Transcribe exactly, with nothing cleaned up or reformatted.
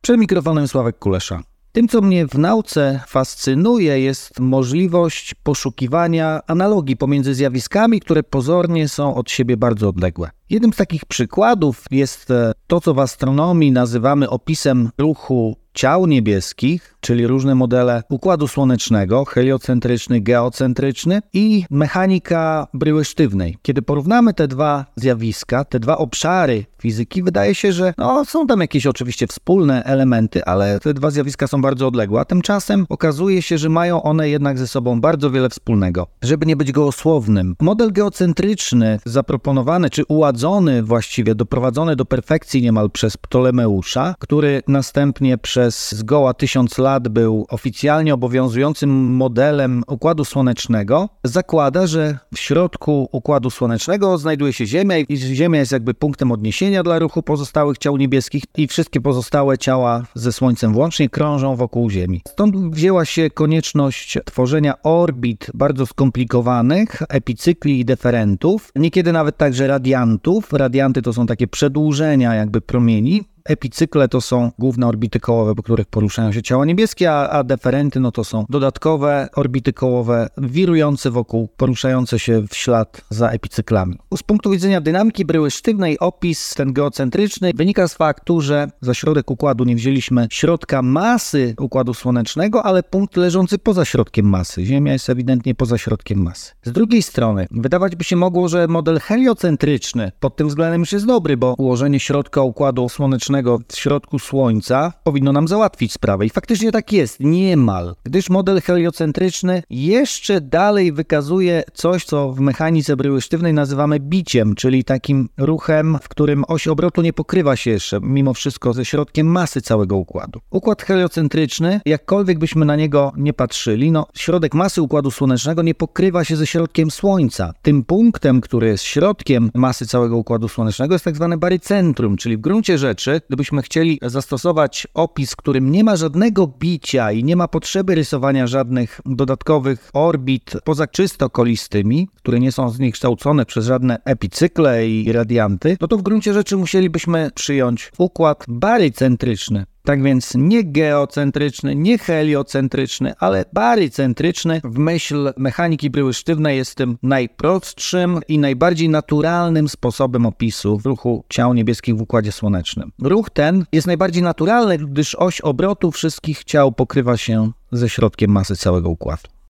Przed mikrofonem Sławek Kulesza. Tym, co mnie w nauce fascynuje, jest możliwość poszukiwania analogii pomiędzy zjawiskami, które pozornie są od siebie bardzo odległe. Jednym z takich przykładów jest to, co w astronomii nazywamy opisem ruchu ciał niebieskich, czyli różne modele Układu Słonecznego, heliocentryczny, geocentryczny i mechanika bryły sztywnej. Kiedy porównamy te dwa zjawiska, te dwa obszary fizyki, wydaje się, że no, są tam jakieś oczywiście wspólne elementy, ale te dwa zjawiska są bardzo odległe, a tymczasem okazuje się, że mają one jednak ze sobą bardzo wiele wspólnego. Żeby nie być gołosłownym, model geocentryczny zaproponowany, czy uładzony właściwie, doprowadzony do perfekcji niemal przez Ptolemeusza, który następnie przez zgoła tysiąc lat był oficjalnie obowiązującym modelem Układu Słonecznego, zakłada, że w środku Układu Słonecznego znajduje się Ziemia i Ziemia jest jakby punktem odniesienia dla ruchu pozostałych ciał niebieskich i wszystkie pozostałe ciała ze Słońcem włącznie krążą wokół Ziemi. Stąd wzięła się konieczność tworzenia orbit bardzo skomplikowanych, epicykli i deferentów, niekiedy nawet także radiantów. Radianty to są takie przedłużenia jakby promieni. Epicykle to są główne orbity kołowe, po których poruszają się ciała niebieskie, a, a deferenty no to są dodatkowe orbity kołowe wirujące wokół, poruszające się w ślad za epicyklami. Z punktu widzenia dynamiki bryły sztywnej opis ten geocentryczny wynika z faktu, że za środek układu nie wzięliśmy środka masy Układu Słonecznego, ale punkt leżący poza środkiem masy. Ziemia jest ewidentnie poza środkiem masy. Z drugiej strony wydawać by się mogło, że model heliocentryczny pod tym względem już jest dobry, bo ułożenie środka Układu Słonecznego w środku Słońca powinno nam załatwić sprawę. I faktycznie tak jest, niemal. Gdyż model heliocentryczny jeszcze dalej wykazuje coś, co w mechanice bryły sztywnej nazywamy biciem, czyli takim ruchem, w którym oś obrotu nie pokrywa się jeszcze mimo wszystko ze środkiem masy całego układu. Układ heliocentryczny, jakkolwiek byśmy na niego nie patrzyli, no środek masy Układu Słonecznego nie pokrywa się ze środkiem Słońca. Tym punktem, który jest środkiem masy całego Układu Słonecznego, jest tak zwane barycentrum, czyli w gruncie rzeczy gdybyśmy chcieli zastosować opis, w którym nie ma żadnego bicia i nie ma potrzeby rysowania żadnych dodatkowych orbit poza czysto kolistymi, które nie są zniekształcone przez żadne epicykle i radianty, no to w gruncie rzeczy musielibyśmy przyjąć układ barycentryczny. Tak więc nie geocentryczny, nie heliocentryczny, ale barycentryczny w myśl mechaniki bryły sztywnej jest tym najprostszym i najbardziej naturalnym sposobem opisu ruchu ciał niebieskich w Układzie Słonecznym. Ruch ten jest najbardziej naturalny, gdyż oś obrotu wszystkich ciał pokrywa się ze środkiem masy całego układu.